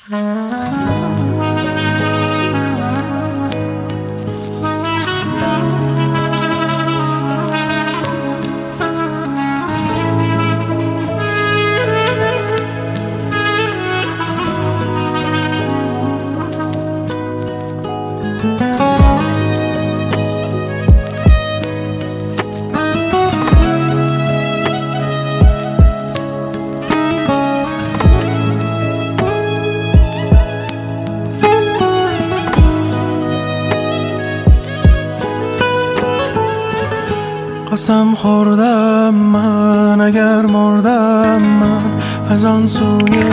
قسم خوردم من اگر مردم من از آن سوی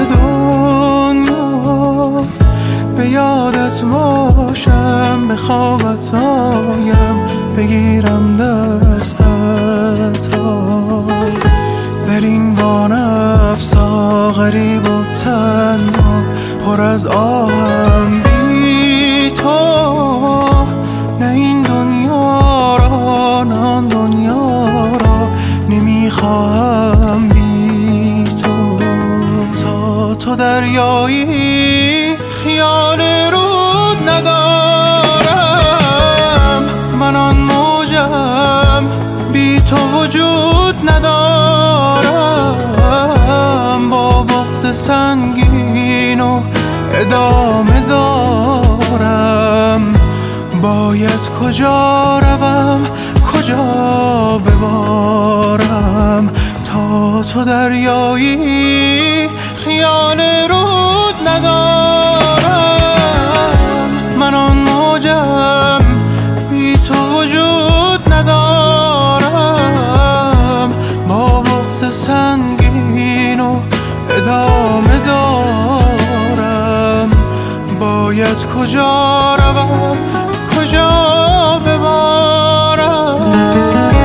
دنیا، به یادت باشم، به خوابت آیم، بگیرم دستتا در این وانفسا غریب و تنها، پر از آهم بی تو. نه این دنیا را نه آن دنیا را نمیخواهم بی تو. تا تو دریایی خیال رود ندارم، من آن موجم بی تو وجود ندارم. با بغض سنگین و ادامه دارم، باید کجا روم کجا ببارم. تا تو دریایی خیال رود ندارم، من آن موجم بی تو وجود ندارم. با بغض سنگین و ادامه دارم، باید کجا روم کجا ببارم.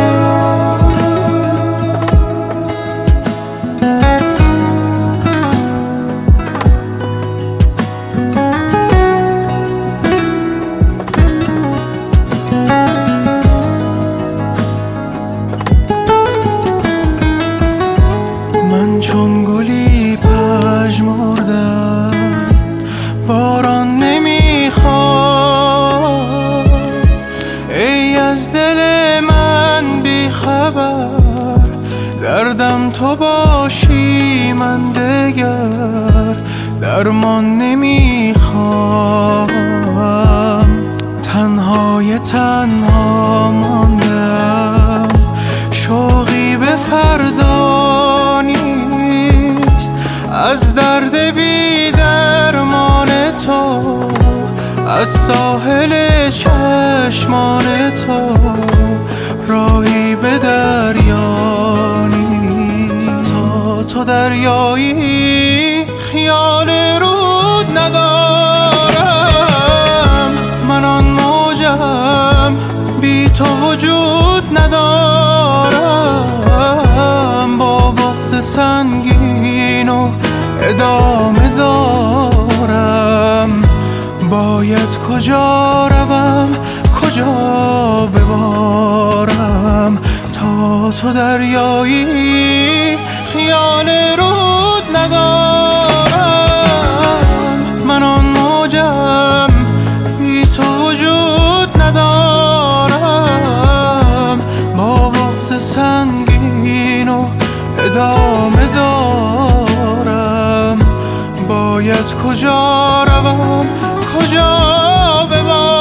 من چون گلی پژمردم، باران نمیخواد. ای از دل من بی خبر، دردم تو باشی، من دگر درمان نمیخوام. تنهای تنها ماندم، شوقی به فردا نیست. از درد بی درمان تو، از ساحل چشمان تو، راهی به دریا نیست. تا تو دریایی خیال رود ندارم، من آن موجم بی تو وجود ندارم. با بغض سنگین و ادامه دارم، باید کجا روم کجا ببارم. تا تو دریایی خیال رود ندارم، من آن موجم بی تو وجود ندارم. با بغض سنگین و ادامه دارم، باید کجا روم کجا ببارم.